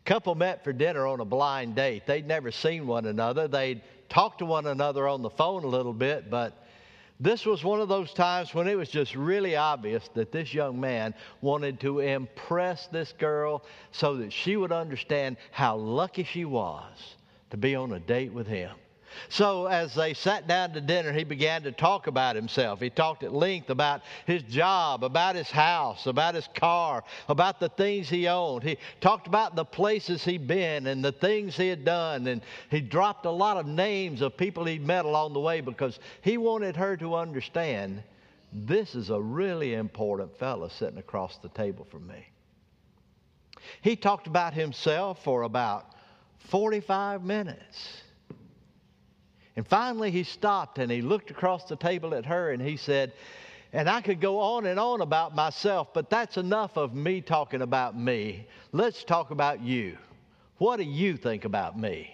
Couple met for dinner on a blind date. They'd never seen one another. They'd talked to one another on the phone a little bit, but this was one of those times when it was just really obvious that this young man wanted to impress this girl so that she would understand how lucky she was to be on a date with him. So as they sat down to dinner, he began to talk about himself. He talked at length about his job, about his house, about his car, about the things he owned. He talked about the places he'd been and the things he had done. And he dropped a lot of names of people he'd met along the way because he wanted her to understand this is a really important fella sitting across the table from me. He talked about himself for about 45 minutes. And finally he stopped and he looked across the table at her and he said, and I could go on and on about myself, but that's enough of me talking about me. Let's talk about you. What do you think about me?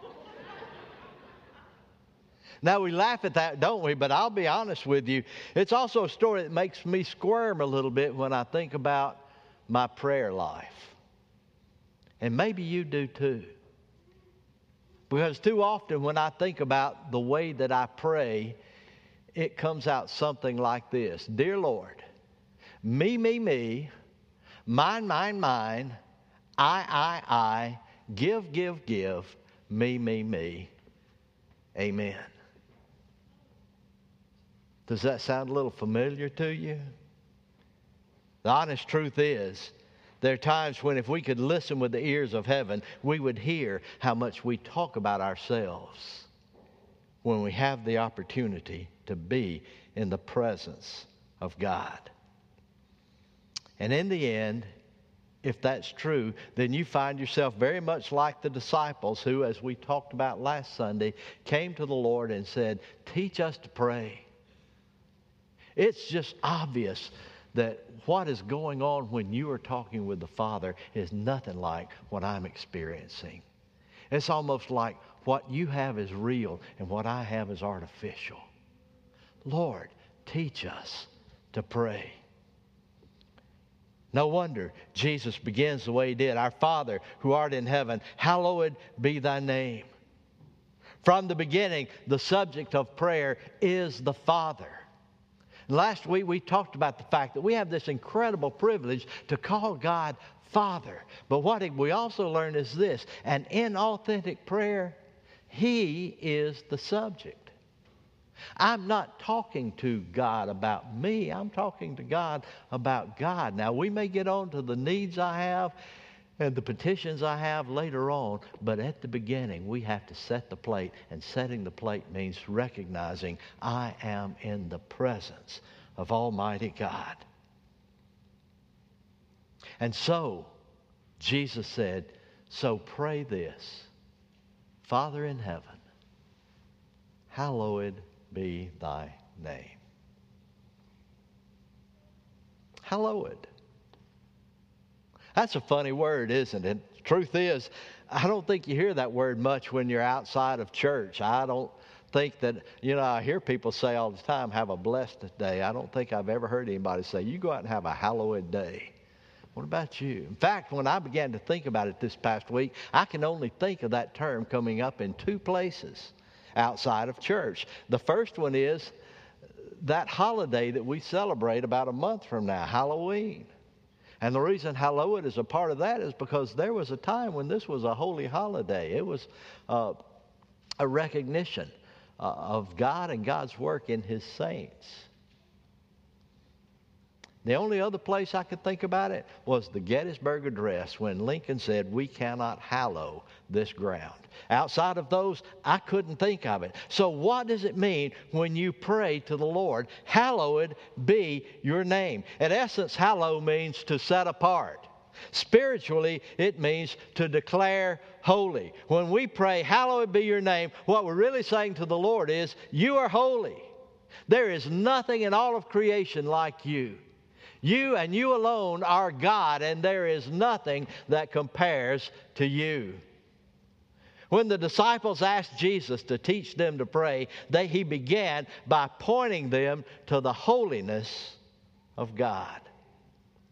Now we laugh at that, don't we? But I'll be honest with you. It's also a story that makes me squirm a little bit when I think about my prayer life. And maybe you do too. Because too often when I think about the way that I pray, it comes out something like this. Dear Lord, me, mine, I, give, me. Amen. Does that sound a little familiar to you? The honest truth is, there are times when if we could listen with the ears of heaven, we would hear how much we talk about ourselves when we have the opportunity to be in the presence of God. And in the end, if that's true, then you find yourself very much like the disciples who, as we talked about last Sunday, came to the Lord and said, teach us to pray. It's just obvious that what is going on when you are talking with the Father is nothing like what I'm experiencing. It's almost like what you have is real and what I have is artificial. Lord, teach us to pray. No wonder Jesus begins the way he did. Our Father who art in heaven, hallowed be thy name. From the beginning, the subject of prayer is the Father. Last week we talked about the fact that we have this incredible privilege to call God Father. But what we also learned is this, and in authentic prayer, He is the subject. I'm not talking to God about me. I'm talking to God about God. Now, we may get on to the needs I have and the petitions I have later on, but at the beginning, we have to set the plate, and setting the plate means recognizing I am in the presence of Almighty God. And so, Jesus said, so pray this, Father in heaven, hallowed be thy name. Hallowed. That's a funny word, isn't it? The truth is, I don't think you hear that word much when you're outside of church. I don't think that, I hear people say all the time, have a blessed day. I don't think I've ever heard anybody say, you go out and have a hallowed day. What about you? In fact, when I began to think about it this past week, I can only think of that term coming up in two places outside of church. The first one is that holiday that we celebrate about a month from now, Halloween. And the reason hallowed is a part of that is because there was a time when this was a holy holiday. It was a recognition of God and God's work in His saints. The only other place I could think about it was the Gettysburg Address when Lincoln said, we cannot hallow this ground. Outside of those, I couldn't think of it. So what does it mean when you pray to the Lord? Hallowed be your name. In essence, hallow means to set apart. Spiritually, it means to declare holy. When we pray, hallowed be your name, what we're really saying to the Lord is, you are holy. There is nothing in all of creation like you. You and you alone are God, and there is nothing that compares to you. When the disciples asked Jesus to teach them to pray, He began by pointing them to the holiness of God.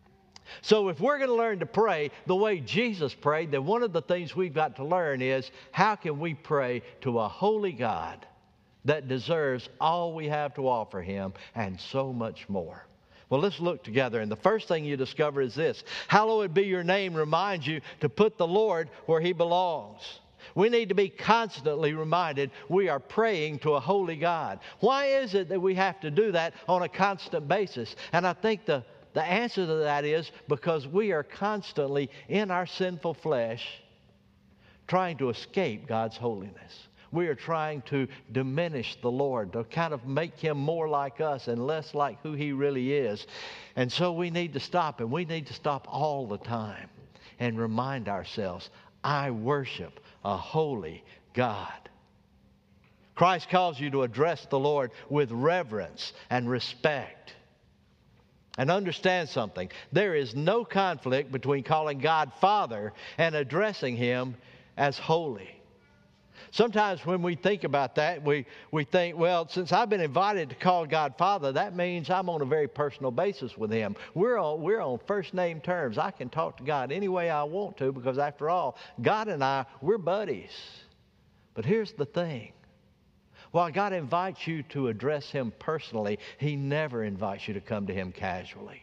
So if we're going to learn to pray the way Jesus prayed, then one of the things we've got to learn is how can we pray to a holy God that deserves all we have to offer Him and so much more. Well, let's look together. And the first thing you discover is this: hallowed be your name reminds you to put the Lord where He belongs. We need to be constantly reminded we are praying to a holy God. Why is it that we have to do that on a constant basis? And I think the answer to that is because we are constantly in our sinful flesh trying to escape God's holiness. We are trying to diminish the Lord, to kind of make Him more like us and less like who He really is. And so we need to stop, and we need to stop all the time and remind ourselves, I worship a holy God. Christ calls you to address the Lord with reverence and respect. And understand something. There is no conflict between calling God Father and addressing Him as holy. Sometimes when we think about that, we think, well, since I've been invited to call God Father, that means I'm on a very personal basis with Him. We're on first name terms. I can talk to God any way I want to because after all, God and I, we're buddies. But here's the thing. While God invites you to address Him personally, He never invites you to come to Him casually.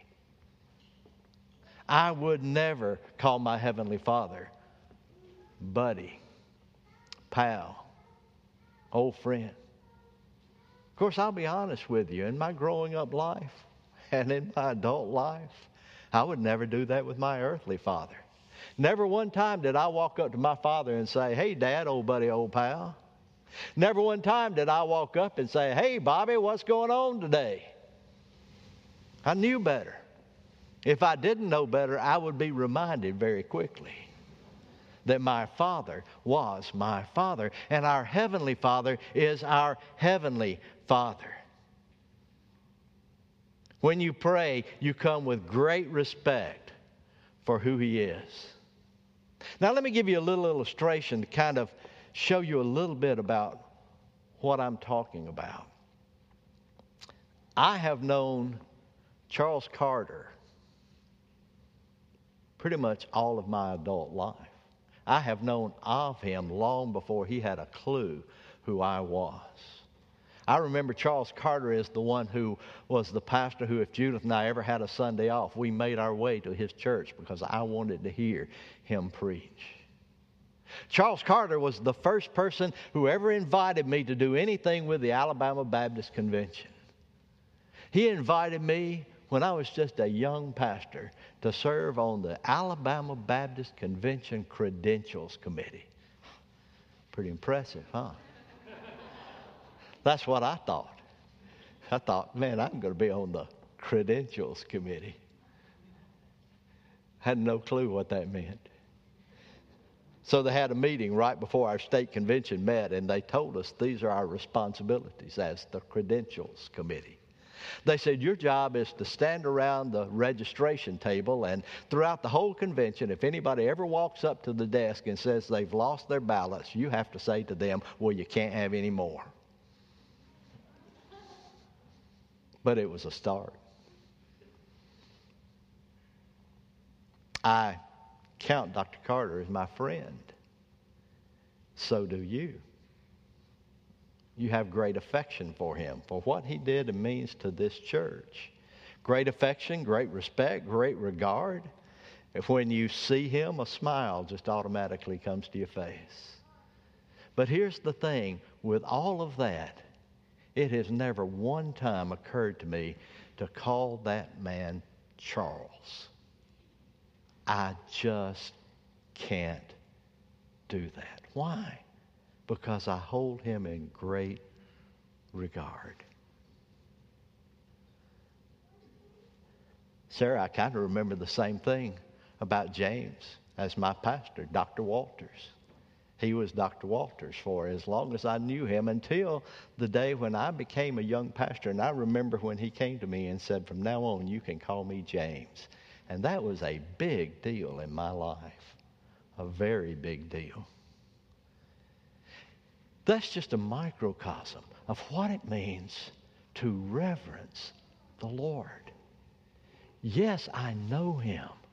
I would never call my Heavenly Father buddy, pal, old friend. Of course, I'll be honest with you. In my growing up life and in my adult life, I would never do that with my earthly father. Never one time did I walk up to my father and say, hey, Dad, old buddy, old pal. Never one time did I walk up and say, hey, Bobby, what's going on today? I knew better. If I didn't know better, I would be reminded very quickly that my Father was my Father, and our Heavenly Father is our Heavenly Father. When you pray, you come with great respect for who He is. Now, let me give you a little illustration to kind of show you a little bit about what I'm talking about. I have known Charles Carter pretty much all of my adult life. I have known of him long before he had a clue who I was. I remember Charles Carter is the one who was the pastor who, if Judith and I ever had a Sunday off, we made our way to his church because I wanted to hear him preach. Charles Carter was the first person who ever invited me to do anything with the Alabama Baptist Convention. He invited me when I was just a young pastor to serve on the Alabama Baptist Convention Credentials Committee. Pretty impressive, huh? That's what I thought. I thought, man, I'm going to be on the Credentials Committee. Had no clue what that meant. So they had a meeting right before our state convention met, and they told us these are our responsibilities as the Credentials Committee. They said, your job is to stand around the registration table, and throughout the whole convention, if anybody ever walks up to the desk and says they've lost their ballots, you have to say to them, well, you can't have any more. But it was a start. I count Dr. Carter as my friend. So do you. You have great affection for him, for what he did and means to this church. Great affection, great respect, great regard. If when you see him, a smile just automatically comes to your face. But here's the thing, with all of that, it has never one time occurred to me to call that man Charles. I just can't do that. Why? Because I hold him in great regard. Sarah, I kind of remember the same thing about James as my pastor, Dr. Walters. He was Dr. Walters for as long as I knew him until the day when I became a young pastor. And I remember when he came to me and said, from now on, you can call me James. And that was a big deal in my life, a very big deal. That's just a microcosm of what it means to reverence the Lord. Yes, I know him,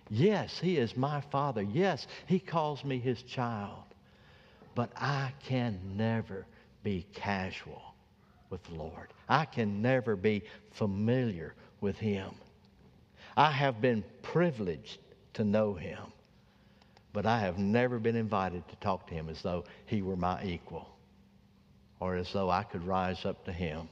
Yes, He is my Father. Yes, He calls me His child. But I can never be casual with the Lord. I can never be familiar with Him. I have been privileged to know Him, but I have never been invited to talk to Him as though He were my equal or as though I could rise up to Him.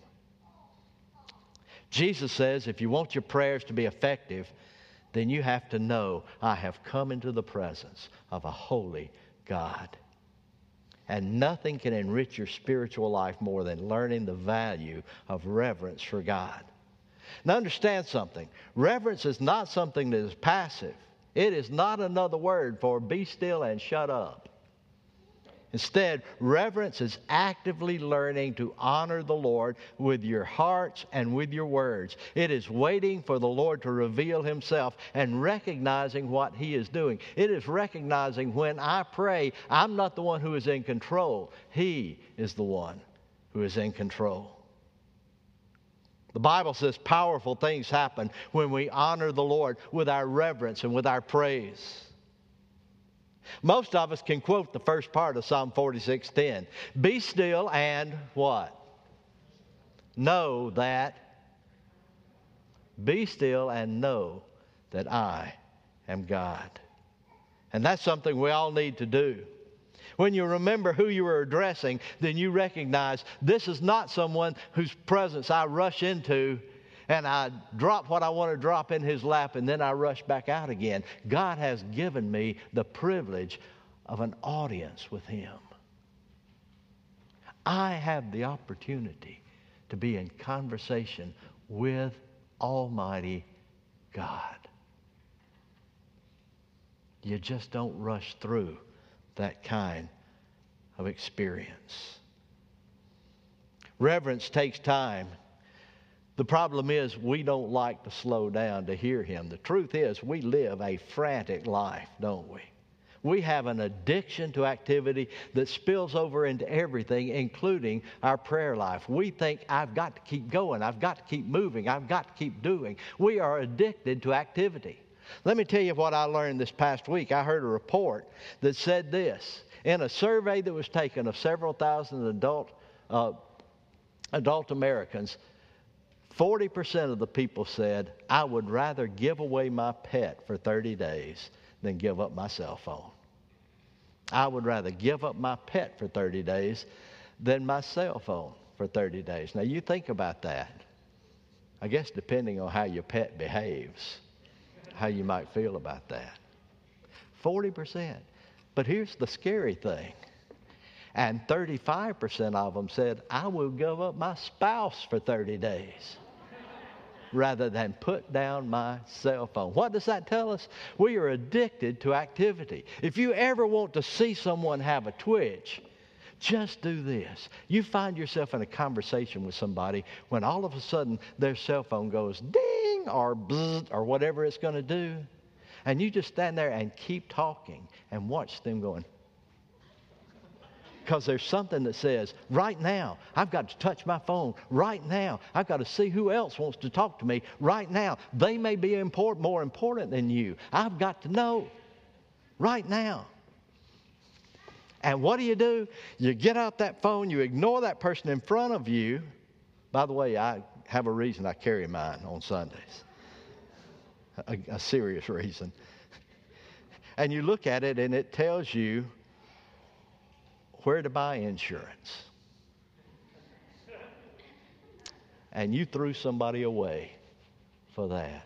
Jesus says if you want your prayers to be effective, then you have to know I have come into the presence of a holy God. And nothing can enrich your spiritual life more than learning the value of reverence for God. Now understand something. Reverence is not something that is passive. It is not another word for be still and shut up. Instead, reverence is actively learning to honor the Lord with your hearts and with your words. It is waiting for the Lord to reveal Himself and recognizing what He is doing. It is recognizing when I pray, I'm not the one who is in control. He is the one who is in control. The Bible says powerful things happen when we honor the Lord with our reverence and with our praise. Most of us can quote the first part of Psalm 46:10. Be still and what? Know that. Be still and know that I am God. And that's something we all need to do. When you remember who you are addressing, then you recognize this is not someone whose presence I rush into and I drop what I want to drop in His lap and then I rush back out again. God has given me the privilege of an audience with Him. I have the opportunity to be in conversation with Almighty God. You just don't rush through that kind of experience. Reverence takes time. The problem is we don't like to slow down to hear Him. The truth is we live a frantic life, don't we? We have an addiction to activity that spills over into everything, including our prayer life. We think, I've got to keep going. I've got to keep moving. I've got to keep doing. We are addicted to activity. Let me tell you what I learned this past week. I heard a report that said this. In a survey that was taken of several thousand adult Americans, 40% of the people said, I would rather give away my pet for 30 days than give up my cell phone. I would rather give up my pet for 30 days than my cell phone for 30 days. Now, you think about that. I guess depending on how your pet behaves, how you might feel about that. 40%. But here's the scary thing. And 35% of them said, I will give up my spouse for 30 days rather than put down my cell phone. What does that tell us? We are addicted to activity. If you ever want to see someone have a twitch, just do this. You find yourself in a conversation with somebody when all of a sudden their cell phone goes ding or bzzz or whatever it's going to do. And you just stand there and keep talking and watch them going. Because there's something that says, right now, I've got to touch my phone. Right now, I've got to see who else wants to talk to me. Right now, they may be more important than you. I've got to know. Right now. And what do? You get out that phone, you ignore that person in front of you. By the way, I have a reason I carry mine on Sundays. A serious reason. And you look at it and it tells you where to buy insurance. And you threw somebody away for that.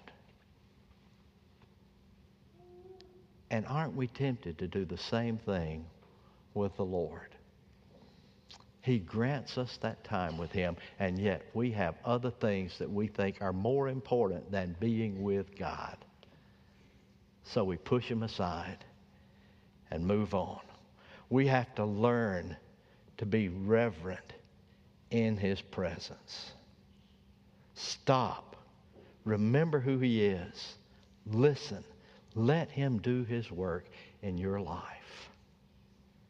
And aren't we tempted to do the same thing with the Lord? He grants us that time with Him, and yet we have other things that we think are more important than being with God. So we push Him aside and move on. We have to learn to be reverent in His presence. Stop. Remember who He is. Listen. Let Him do His work in your life.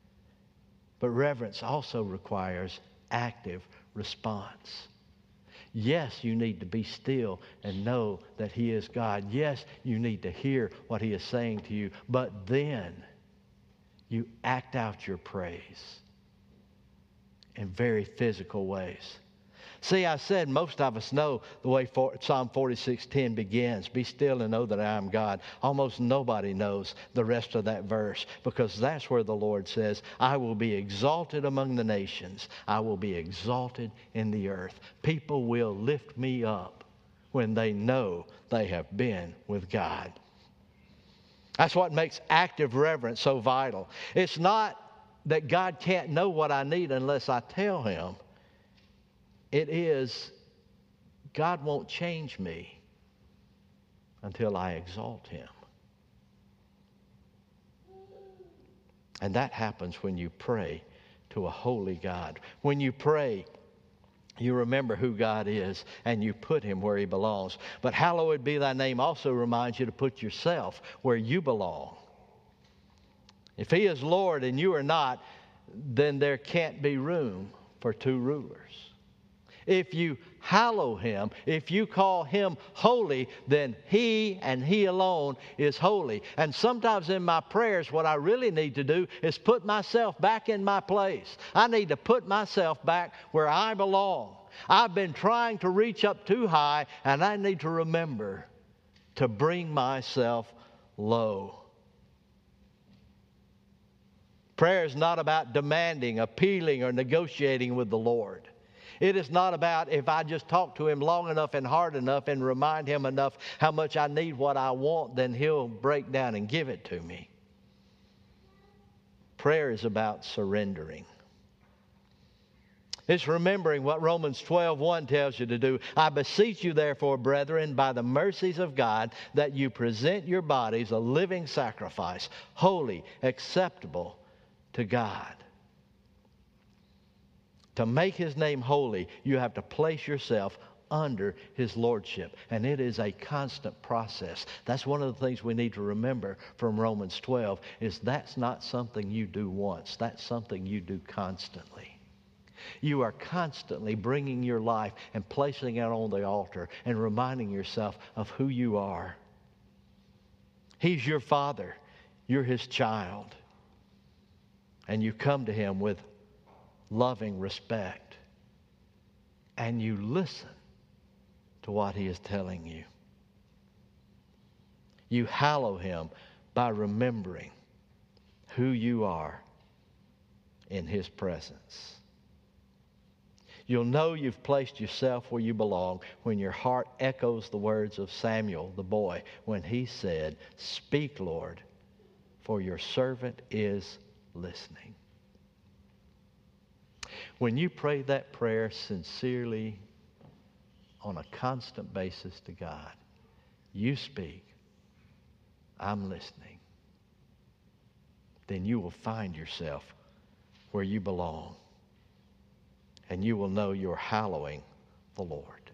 But reverence also requires active response. Yes, you need to be still and know that He is God. Yes, you need to hear what He is saying to you. But then you act out your praise in very physical ways. See, I said most of us know the way Psalm 46:10 begins. Be still and know that I am God. Almost nobody knows the rest of that verse, because that's where the Lord says, I will be exalted among the nations. I will be exalted in the earth. People will lift me up when they know they have been with God. That's what makes active reverence so vital. It's not that God can't know what I need unless I tell Him. It is, God won't change me until I exalt Him. And that happens when you pray to a holy God. When you pray, you remember who God is and you put Him where He belongs. But hallowed be thy name also reminds you to put yourself where you belong. If He is Lord and you are not, then there can't be room for two rulers. If you hallow Him, if you call Him holy, then He and He alone is holy. And sometimes in my prayers, what I really need to do is put myself back in my place. I need to put myself back where I belong. I've been trying to reach up too high, and I need to remember to bring myself low. Prayer is not about demanding, appealing, or negotiating with the Lord. It is not about if I just talk to Him long enough and hard enough and remind Him enough how much I need what I want, then He'll break down and give it to me. Prayer is about surrendering. It's remembering what Romans 12:1 tells you to do. I beseech you therefore, brethren, by the mercies of God, that you present your bodies a living sacrifice, holy, acceptable to God. To make His name holy, you have to place yourself under His lordship. And it is a constant process. That's one of the things we need to remember from Romans 12, is that's not something you do once. That's something you do constantly. You are constantly bringing your life and placing it on the altar and reminding yourself of who you are. He's your Father. You're His child. And you come to Him with loving respect, and you listen to what He is telling you. You hallow Him by remembering who you are in His presence. You'll know you've placed yourself where you belong when your heart echoes the words of Samuel, the boy, when he said, "Speak, Lord, for your servant is listening." When you pray that prayer sincerely on a constant basis to God, you speak, "I'm listening," then you will find yourself where you belong, and you will know you're hallowing the Lord.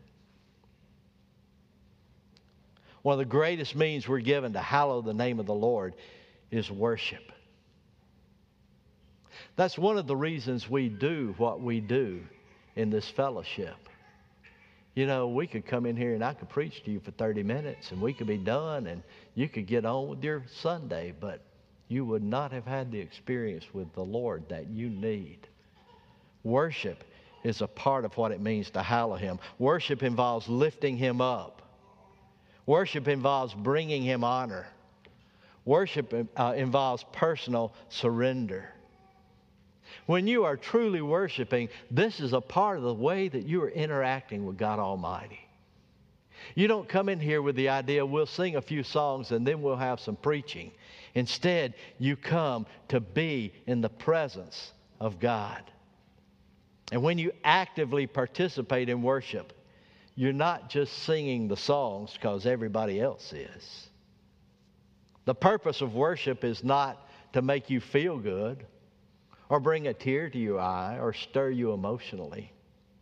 One of the greatest means we're given to hallow the name of the Lord is worship. That's one of the reasons we do what we do in this fellowship. You know, we could come in here and I could preach to you for 30 minutes and we could be done and you could get on with your Sunday, but you would not have had the experience with the Lord that you need. Worship is a part of what it means to hallow Him. Worship involves lifting Him up. Worship involves bringing Him honor. Worship involves personal surrender. When you are truly worshiping, this is a part of the way that you are interacting with God Almighty. You don't come in here with the idea, we'll sing a few songs and then we'll have some preaching. Instead, you come to be in the presence of God. And when you actively participate in worship, you're not just singing the songs because everybody else is. The purpose of worship is not to make you feel good, or bring a tear to your eye, or stir you emotionally.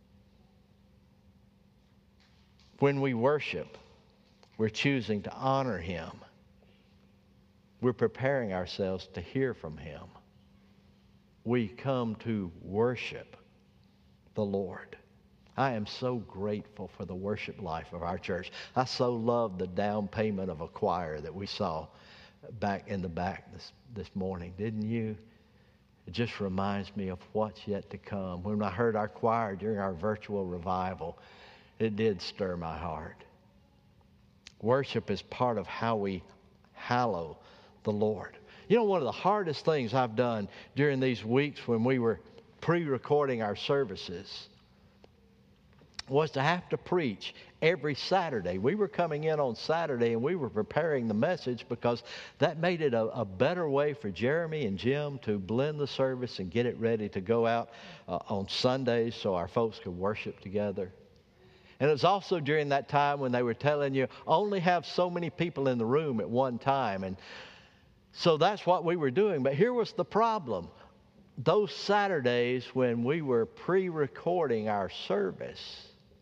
When we worship, we're choosing to honor Him. We're preparing ourselves to hear from Him. We come to worship the Lord. I am so grateful for the worship life of our church. I so love the down payment of a choir that we saw back in the back this morning. Didn't you? It just reminds me of what's yet to come. When I heard our choir during our virtual revival, it did stir my heart. Worship is part of how we hallow the Lord. You know, one of the hardest things I've done during these weeks when we were pre-recording our services was to have to preach every Saturday. We were coming in on Saturday and we were preparing the message because that made it a better way for Jeremy and Jim to blend the service and get it ready to go out on Sundays so our folks could worship together. And it was also during that time when they were telling you, only have so many people in the room at one time. And so that's what we were doing. But here was the problem. Those Saturdays when we were pre-recording our service,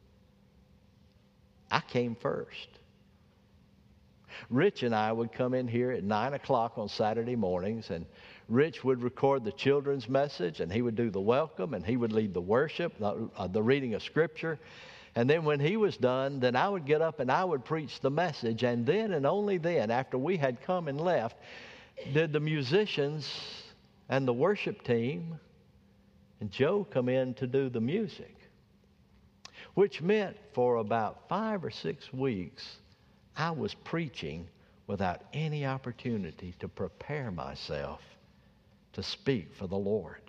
I came first. Rich and I would come in here at 9 o'clock on Saturday mornings, and Rich would record the children's message, and he would do the welcome, and he would lead the worship, the reading of Scripture. And then when he was done, then I would get up and I would preach the message. And then and only then, after we had come and left, did the musicians and the worship team and Joe come in to do the music. Which meant for about 5 or 6 weeks, I was preaching without any opportunity to prepare myself to speak for the Lord.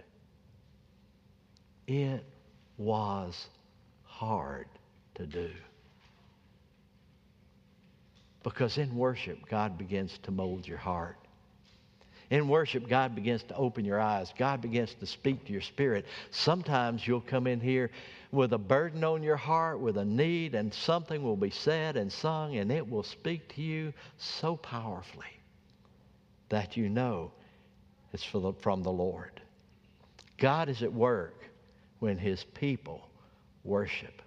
It was hard to do. Because in worship, God begins to mold your heart. In worship, God begins to open your eyes. God begins to speak to your spirit. Sometimes you'll come in here with a burden on your heart, with a need, and something will be said and sung, and it will speak to you so powerfully that you know it's from the Lord. God is at work when His people worship.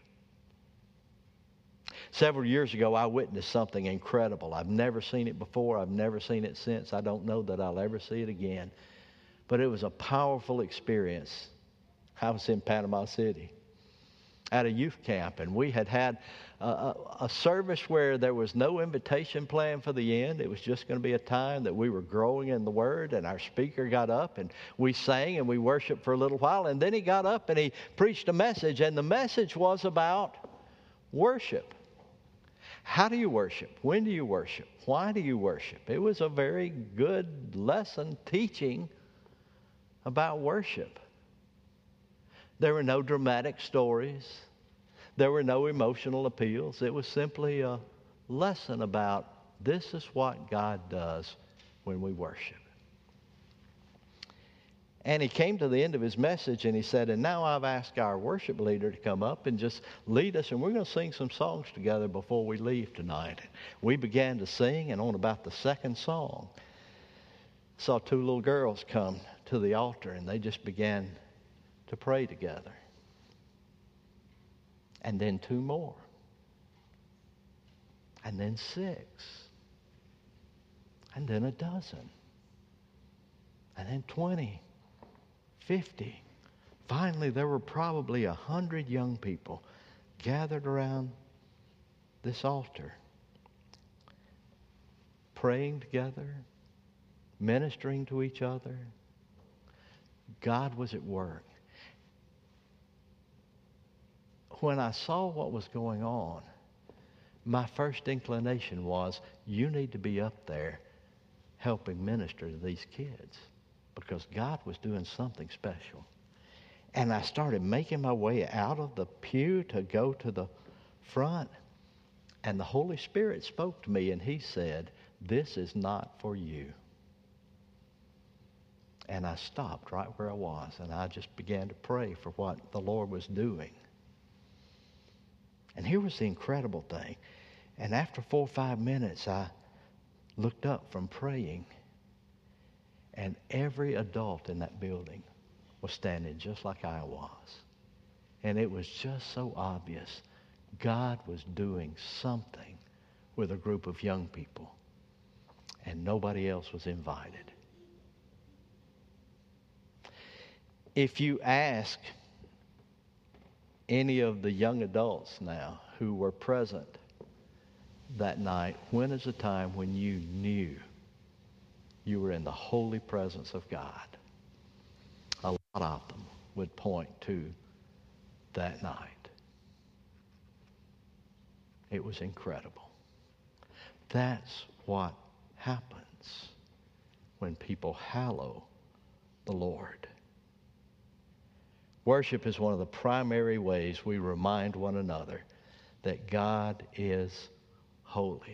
Several years ago, I witnessed something incredible. I've never seen it before. I've never seen it since. I don't know that I'll ever see it again. But it was a powerful experience. I was in Panama City at a youth camp, and we had a service where there was no invitation plan for the end. It was just going to be a time that we were growing in the Word, and our speaker got up, and we sang, and we worshiped for a little while, and then he got up, and he preached a message, and the message was about worship. How do you worship? When do you worship? Why do you worship? It was a very good lesson teaching about worship. There were no dramatic stories. There were no emotional appeals. It was simply a lesson about this is what God does when we worship. And he came to the end of his message and he said, and now I've asked our worship leader to come up and just lead us, and we're going to sing some songs together before we leave tonight. We began to sing, and on about the second song, I saw 2 little girls come to the altar, and they just began to pray together. And then 2 more. And then 6. And then a dozen. And then 20. 50. Finally, there were probably 100 young people gathered around this altar, praying together, ministering to each other. God was at work. When I saw what was going on, my first inclination was, you need to be up there helping minister to these kids, because God was doing something special. And I started making my way out of the pew to go to the front, and the Holy Spirit spoke to me, and He said, this is not for you. And I stopped right where I was, and I just began to pray for what the Lord was doing. And here was the incredible thing. And after 4 or 5 minutes, I looked up from praying, and every adult in that building was standing just like I was. And it was just so obvious God was doing something with a group of young people, and nobody else was invited. If you ask any of the young adults now who were present that night, when is a time when you knew you were in the holy presence of God? A lot of them would point to that night. It was incredible. That's what happens when people hallow the Lord. Worship is one of the primary ways we remind one another that God is holy.